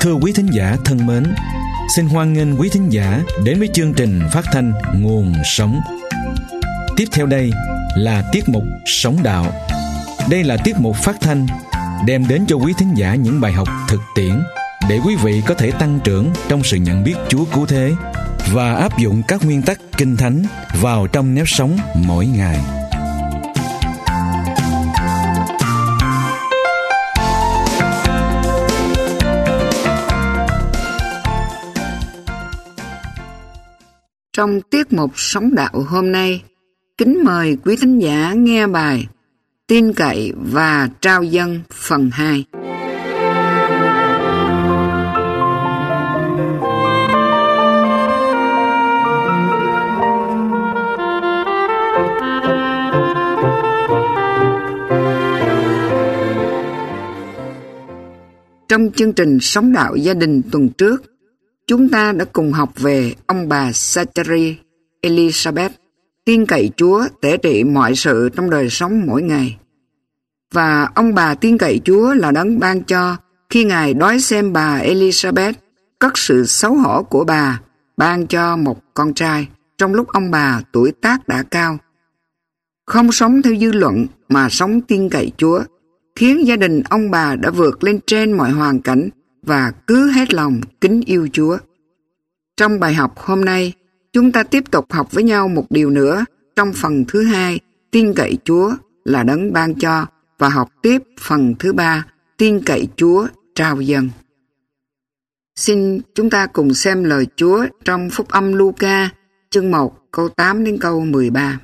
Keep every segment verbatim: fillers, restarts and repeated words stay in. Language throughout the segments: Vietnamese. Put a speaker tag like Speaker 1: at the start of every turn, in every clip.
Speaker 1: Thưa quý thính giả thân mến, xin hoan nghênh quý thính giả đến với chương trình phát thanh Nguồn Sống. Tiếp theo đây là tiết mục Sống Đạo. Đây là tiết mục phát thanh đem đến cho quý thính giả những bài học thực tiễn để quý vị có thể tăng trưởng trong sự nhận biết Chúa cứu thế và áp dụng các nguyên tắc Kinh Thánh vào trong nếp sống mỗi ngày.
Speaker 2: Trong tiết mục Sống Đạo hôm nay, kính mời quý thính giả nghe bài Tin cậy và trao dâng phần hai. Trong chương trình Sống Đạo gia đình tuần trước, chúng ta đã cùng học về ông bà Zachary Elizabeth, tin cậy Chúa tể trị mọi sự trong đời sống mỗi ngày. Và ông bà tin cậy Chúa là đấng ban cho khi Ngài đói xem bà Elizabeth cất sự xấu hổ của bà, ban cho một con trai trong lúc ông bà tuổi tác đã cao. Không sống theo dư luận mà sống tin cậy Chúa, khiến gia đình ông bà đã vượt lên trên mọi hoàn cảnh và cứ hết lòng kính yêu Chúa. Trong bài học hôm nay, chúng ta tiếp tục học với nhau một điều nữa trong phần thứ hai, tin cậy Chúa là đấng ban cho, và học tiếp phần thứ ba, tin cậy Chúa trao dâng. Xin chúng ta cùng xem lời Chúa trong Phúc âm Luca, chương một, câu tám đến câu mười ba.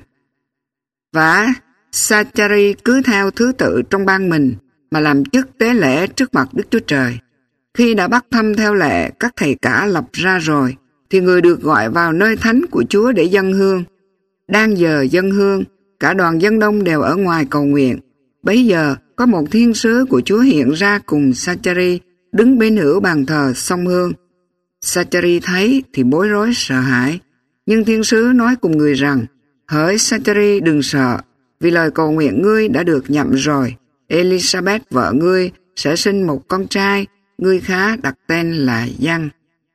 Speaker 2: Và Zachary cứ theo thứ tự trong ban mình mà làm chức tế lễ trước mặt Đức Chúa Trời. Khi đã bắt thăm theo lệ các thầy cả lập ra rồi, thì người được gọi vào nơi thánh của Chúa để dâng hương. Đang giờ dâng hương, cả đoàn dân đông đều ở ngoài cầu nguyện. Bấy giờ có một thiên sứ của Chúa hiện ra cùng Zachary đứng bên hữu bàn thờ xông hương. Zachary thấy thì bối rối sợ hãi, nhưng thiên sứ nói cùng người rằng: hỡi Zachary, đừng sợ, vì lời cầu nguyện ngươi đã được nhậm rồi. Elizabeth vợ ngươi sẽ sinh một con trai, ngươi khá đặt tên là Giăng.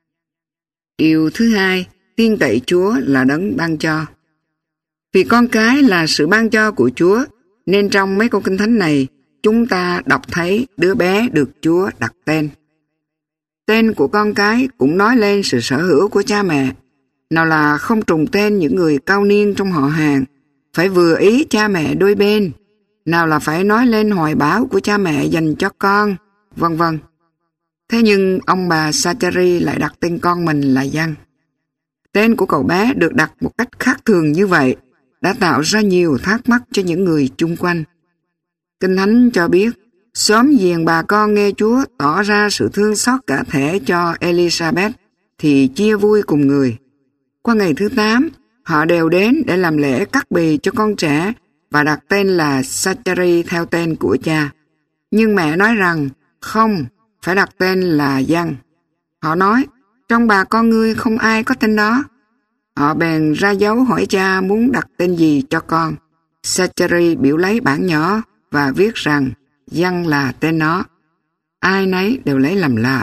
Speaker 2: Điều thứ hai, tin cậy Chúa là đấng ban cho. Vì con cái là sự ban cho của Chúa, nên trong mấy câu kinh thánh này, chúng ta đọc thấy đứa bé được Chúa đặt tên. Tên của con cái cũng nói lên sự sở hữu của cha mẹ. Nào là không trùng tên những người cao niên trong họ hàng, phải vừa ý cha mẹ đôi bên. Nào là phải nói lên hoài bão của cha mẹ dành cho con, vân vân. Thế nhưng ông bà Zachary lại đặt tên con mình là Giăng. Tên của cậu bé được đặt một cách khác thường như vậy đã tạo ra nhiều thắc mắc cho những người chung quanh. Kinh Thánh cho biết, xóm giềng bà con nghe Chúa tỏ ra sự thương xót cả thể cho Elizabeth thì chia vui cùng người. Qua ngày thứ tám, họ đều đến để làm lễ cắt bì cho con trẻ và đặt tên là Zachary theo tên của cha. Nhưng mẹ nói rằng, không, phải đặt tên là Giăng. Họ nói, trong bà con ngươi không ai có tên đó. Họ bèn ra dấu hỏi cha muốn đặt tên gì cho con. Zachary biểu lấy bảng nhỏ và viết rằng Giăng là tên nó. Ai nấy đều lấy làm lạ.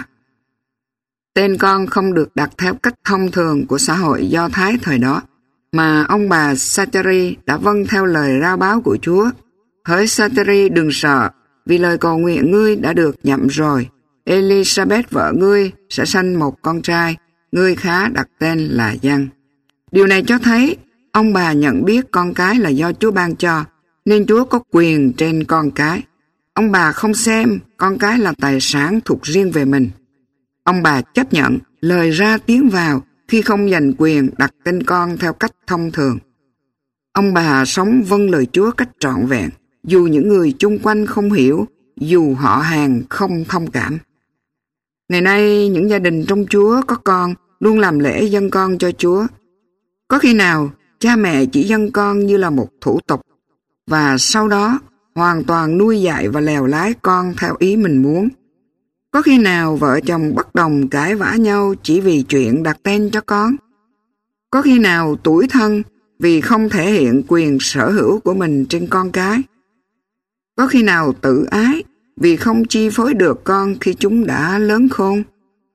Speaker 2: Tên con không được đặt theo cách thông thường của xã hội Do Thái thời đó, mà ông bà Zachary đã vâng theo lời rao báo của Chúa. Hỡi Zachary, đừng sợ, vì lời cầu nguyện ngươi đã được nhậm rồi. Elizabeth vợ ngươi sẽ sanh một con trai, ngươi khá đặt tên là Giăng. Điều này cho thấy ông bà nhận biết con cái là do Chúa ban cho, nên Chúa có quyền trên con cái. Ông bà không xem con cái là tài sản thuộc riêng về mình. Ông bà chấp nhận lời ra tiếng vào khi không giành quyền đặt tên con theo cách thông thường. Ông bà sống vâng lời Chúa cách trọn vẹn, dù những người chung quanh không hiểu, dù họ hàng không thông cảm. Ngày nay, những gia đình trong Chúa có con luôn làm lễ dâng con cho Chúa. Có khi nào cha mẹ chỉ dâng con như là một thủ tục, và sau đó hoàn toàn nuôi dạy và lèo lái con theo ý mình muốn. Có khi nào vợ chồng bất đồng cãi vã nhau chỉ vì chuyện đặt tên cho con? Có khi nào tủi thân vì không thể hiện quyền sở hữu của mình trên con cái? Có khi nào tự ái vì không chi phối được con khi chúng đã lớn khôn?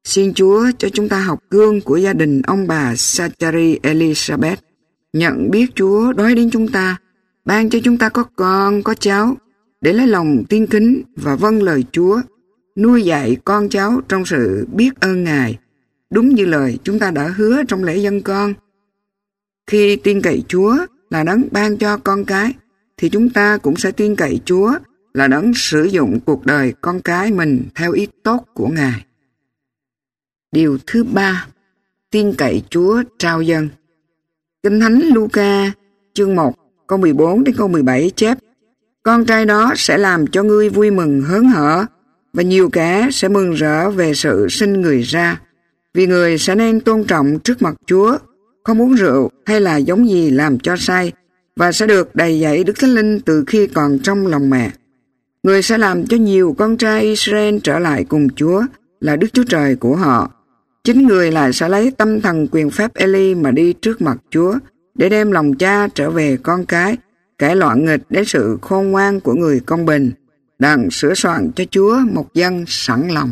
Speaker 2: Xin Chúa cho chúng ta học gương của gia đình ông bà Zachary Elizabeth, nhận biết Chúa đói đến chúng ta, ban cho chúng ta có con, có cháu, để lấy lòng tin kính và vâng lời Chúa, nuôi dạy con cháu trong sự biết ơn Ngài, đúng như lời chúng ta đã hứa trong lễ dâng con. Khi tin cậy Chúa là đấng ban cho con cái, thì chúng ta cũng sẽ tin cậy Chúa là đấng sử dụng cuộc đời con cái mình theo ý tốt của Ngài. Điều thứ ba, tin cậy Chúa trao dâng. Kinh Thánh Luca chương một câu mười bốn đến câu mười bảy chép: Con trai đó sẽ làm cho ngươi vui mừng hớn hở, và nhiều kẻ sẽ mừng rỡ về sự sinh người ra, vì người sẽ nên tôn trọng trước mặt Chúa, không uống rượu hay là giống gì làm cho say, và sẽ được đầy dẫy Đức Thánh Linh từ khi còn trong lòng mẹ. Người sẽ làm cho nhiều con trai Israel trở lại cùng Chúa là Đức Chúa Trời của họ. Chính người lại sẽ lấy tâm thần quyền phép Eli mà đi trước mặt Chúa, để đem lòng cha trở về con cái, cải loạn nghịch đến sự khôn ngoan của người công bình, đặng sửa soạn cho Chúa một dân sẵn lòng.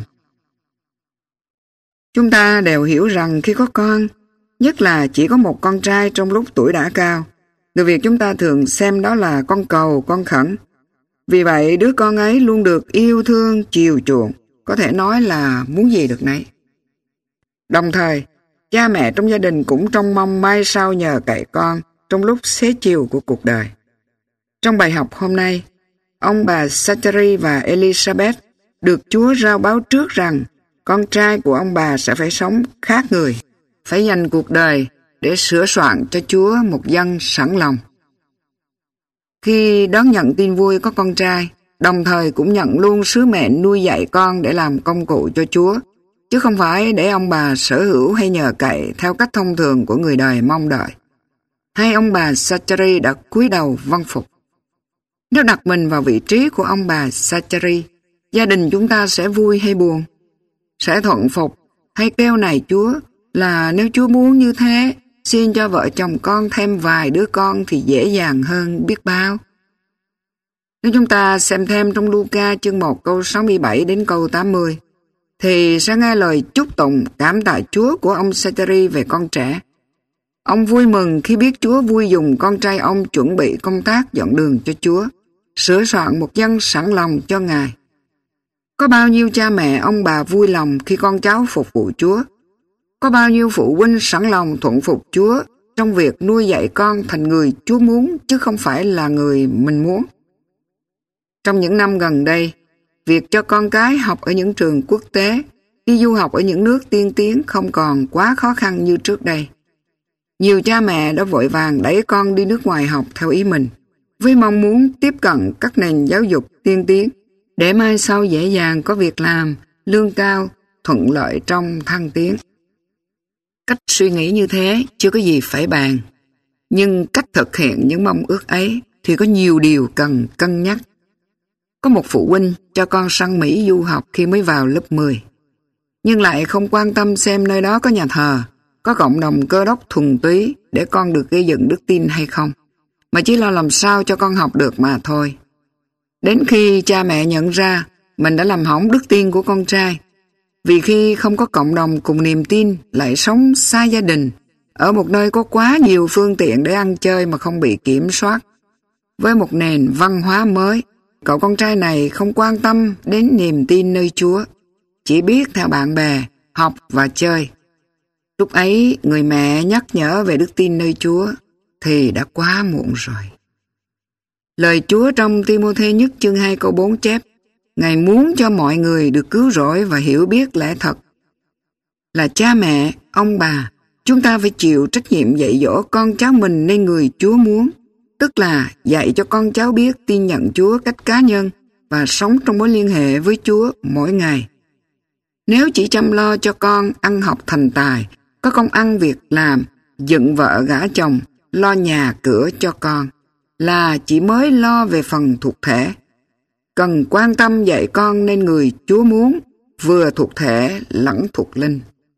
Speaker 2: Chúng ta đều hiểu rằng khi có con, nhất là chỉ có một con trai trong lúc tuổi đã cao, người Việt chúng ta thường xem đó là con cầu, con khẩn. Vì vậy, đứa con ấy luôn được yêu thương, chiều chuộng, có thể nói là muốn gì được nấy. Đồng thời, cha mẹ trong gia đình cũng trông mong mai sau nhờ cậy con trong lúc xế chiều của cuộc đời. Trong bài học hôm nay, ông bà Zachary và Elizabeth được Chúa rao báo trước rằng con trai của ông bà sẽ phải sống khác người, phải dành cuộc đời để sửa soạn cho Chúa một dân sẵn lòng. Khi đón nhận tin vui có con trai, đồng thời cũng nhận luôn sứ mệnh nuôi dạy con để làm công cụ cho Chúa, chứ không phải để ông bà sở hữu hay nhờ cậy theo cách thông thường của người đời mong đợi. Hai ông bà Zachary đã cúi đầu vâng phục. Nếu đặt mình vào vị trí của ông bà Zachary, gia đình chúng ta sẽ vui hay buồn? Sẽ thuận phục hay kêu này Chúa là nếu Chúa muốn như thế, xin cho vợ chồng con thêm vài đứa con thì dễ dàng hơn biết bao. Nếu chúng ta xem thêm trong Luca chương một câu sáu mươi bảy đến câu tám mươi, thì sẽ nghe lời chúc tụng cảm tạ Chúa của ông Zachary về con trẻ. Ông vui mừng khi biết Chúa vui dùng con trai ông chuẩn bị công tác dọn đường cho Chúa, sửa soạn một dân sẵn lòng cho Ngài. Có bao nhiêu cha mẹ ông bà vui lòng khi con cháu phục vụ Chúa? Có bao nhiêu phụ huynh sẵn lòng thuận phục Chúa trong việc nuôi dạy con thành người Chúa muốn chứ không phải là người mình muốn? Trong những năm gần đây, việc cho con cái học ở những trường quốc tế, đi du học ở những nước tiên tiến không còn quá khó khăn như trước đây. Nhiều cha mẹ đã vội vàng đẩy con đi nước ngoài học theo ý mình, với mong muốn tiếp cận các nền giáo dục tiên tiến, để mai sau dễ dàng có việc làm, lương cao, thuận lợi trong thăng tiến. Cách suy nghĩ như thế chưa có gì phải bàn, nhưng cách thực hiện những mong ước ấy thì có nhiều điều cần cân nhắc. Có một phụ huynh cho con sang Mỹ du học khi mới vào lớp mười, nhưng lại không quan tâm xem nơi đó có nhà thờ, có cộng đồng Cơ Đốc thuần túy để con được gây dựng đức tin hay không, mà chỉ lo làm sao cho con học được mà thôi. Đến khi cha mẹ nhận ra mình đã làm hỏng đức tin của con trai, vì khi không có cộng đồng cùng niềm tin, lại sống xa gia đình, ở một nơi có quá nhiều phương tiện để ăn chơi mà không bị kiểm soát. Với một nền văn hóa mới, cậu con trai này không quan tâm đến niềm tin nơi Chúa, chỉ biết theo bạn bè, học và chơi. Lúc ấy, người mẹ nhắc nhở về đức tin nơi Chúa thì đã quá muộn rồi. Lời Chúa trong Ti-mô-thê nhất chương hai câu bốn chép: Ngài muốn cho mọi người được cứu rỗi và hiểu biết lẽ thật. Là cha mẹ, ông bà, chúng ta phải chịu trách nhiệm dạy dỗ con cháu mình nên người Chúa muốn, tức là dạy cho con cháu biết tin nhận Chúa cách cá nhân và sống trong mối liên hệ với Chúa mỗi ngày. Nếu chỉ chăm lo cho con ăn học thành tài, có công ăn việc làm, dựng vợ gả chồng, lo nhà cửa cho con, là chỉ mới lo về phần thuộc thể. Cần quan tâm dạy con nên người Chúa muốn, vừa thuộc thể lẫn thuộc linh.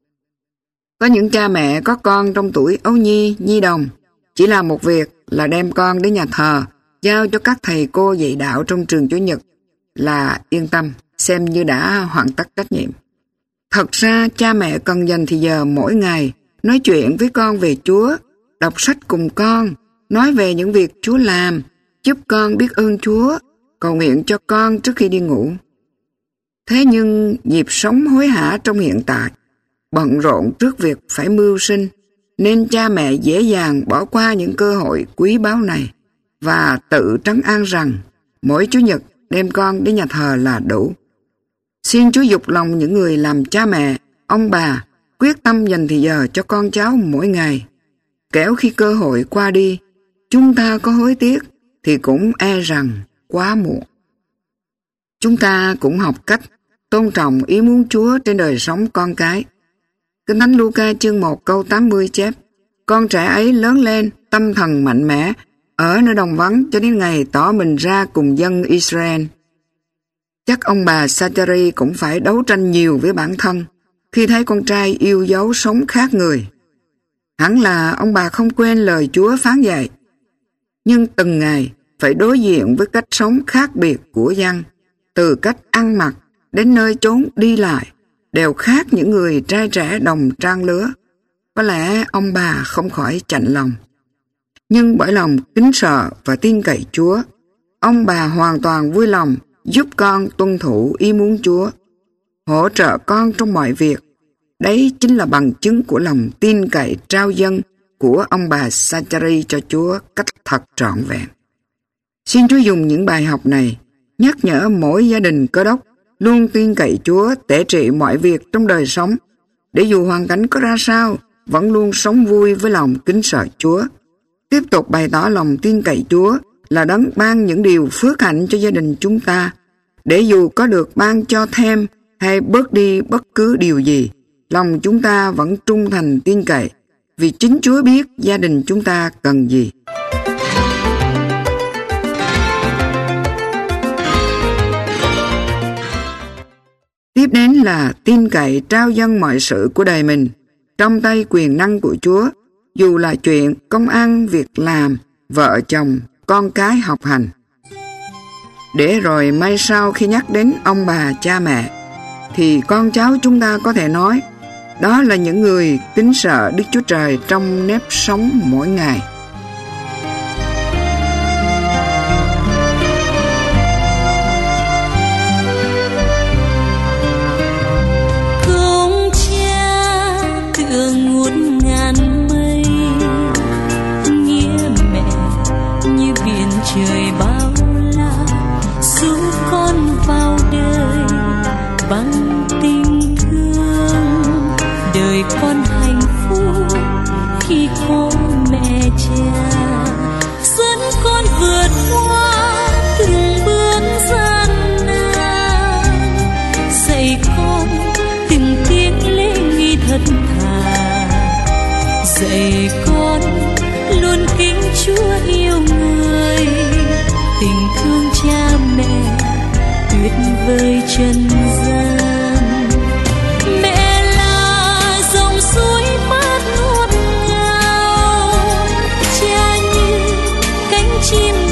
Speaker 2: Có những cha mẹ có con trong tuổi ấu nhi, nhi đồng, chỉ làm một việc là đem con đến nhà thờ, giao cho các thầy cô dạy đạo trong trường Chủ nhật là yên tâm, xem như đã hoàn tất trách nhiệm. Thật ra cha mẹ cần dành thì giờ mỗi ngày nói chuyện với con về Chúa, đọc sách cùng con, nói về những việc Chúa làm, giúp con biết ơn Chúa, cầu nguyện cho con trước khi đi ngủ. Thế nhưng nhịp sống hối hả trong hiện tại, bận rộn trước việc phải mưu sinh, nên cha mẹ dễ dàng bỏ qua những cơ hội quý báu này và tự trấn an rằng mỗi Chủ nhật đem con đến nhà thờ là đủ. Xin Chúa dục lòng những người làm cha mẹ, ông bà quyết tâm dành thì giờ cho con cháu mỗi ngày. Kẻo khi cơ hội qua đi, chúng ta có hối tiếc thì cũng e rằng quá muộn. Chúng ta cũng học cách tôn trọng ý muốn Chúa trên đời sống con cái. Kinh Thánh Luca chương một câu tám mươi chép: Con trẻ ấy lớn lên tâm thần mạnh mẽ, ở nơi đồng vắng cho đến ngày tỏ mình ra cùng dân Israel. Chắc ông bà Zachary cũng phải đấu tranh nhiều với bản thân khi thấy con trai yêu dấu sống khác người. Hẳn là ông bà không quên lời Chúa phán dạy, nhưng từng ngày phải đối diện với cách sống khác biệt của dân, từ cách ăn mặc đến nơi chốn đi lại, đều khác những người trai trẻ đồng trang lứa. Có lẽ ông bà không khỏi chạnh lòng. Nhưng bởi lòng kính sợ và tin cậy Chúa, ông bà hoàn toàn vui lòng giúp con tuân thủ ý muốn Chúa, hỗ trợ con trong mọi việc. Đấy chính là bằng chứng của lòng tin cậy trao dâng của ông bà Zachary cho Chúa cách thật trọn vẹn. Xin Chúa dùng những bài học này nhắc nhở mỗi gia đình Cơ Đốc luôn tin cậy Chúa tể trị mọi việc trong đời sống, để dù hoàn cảnh có ra sao, vẫn luôn sống vui với lòng kính sợ Chúa. Tiếp tục bày tỏ lòng tin cậy Chúa là đấng ban những điều phước hạnh cho gia đình chúng ta, để dù có được ban cho thêm hay bớt đi bất cứ điều gì, lòng chúng ta vẫn trung thành tin cậy, vì chính Chúa biết gia đình chúng ta cần gì. Tiếp đến là tin cậy trao dâng mọi sự của đời mình trong tay quyền năng của Chúa, dù là chuyện công ăn, việc làm, vợ chồng, con cái học hành. Để rồi mai sau khi nhắc đến ông bà cha mẹ, thì con cháu chúng ta có thể nói, đó là những người kính sợ Đức Chúa Trời trong nếp sống mỗi ngày.
Speaker 3: Công cha tựa ngút ngàn mây, nghĩa mẹ như biển trời bao la, giúp con vào đời bằng tình thương. Đời con hạnh phúc khi có mẹ cha, dẫn con vượt qua từng bước gian nan, dạy con từng tiếng lễ nghi thật thà, dạy con luôn kính Chúa yêu người. Tình thương cha mẹ tuyệt vời trần gian, mẹ là dòng suối mát ngọt ngào, cha như cánh chim